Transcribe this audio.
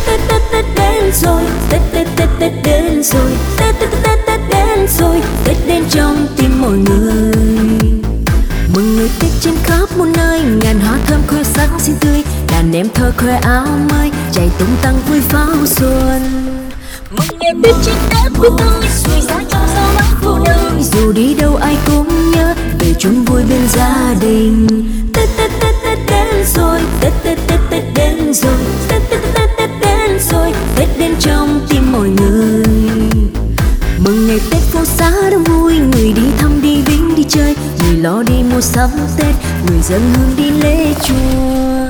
Tết Tết Tết đến rồi, Tết Tết Tết Tết đến rồi, Tết Tết Tết Tết đến rồi, Tết đến trong tim mọi người. Mừng ngày Tết trên khắp muôn nơi, ngàn hoa thơm khoe sắc xinh tươi, đàn em thơ khoe áo mới, chạy tung tăng vui pháo xuân. Mừng ngày Tết trên khắp muôn nơi, xuôi giá trong gió mát vô nơi, dù đi đâu ai cũng nhớ về chung vui bên gia đình. Tết Tết Tết Tết đến rồi, Tết Tết Tết Tết đến rồi, Tết Tết Tết Tết đến rồi, Tết đến trong tim mọi người. Mừng ngày Tết phố xá đông vui, người đi thăm đi viếng đi chơi, người lo đi mua sắm Tết, người dân hương đi lễ chùa.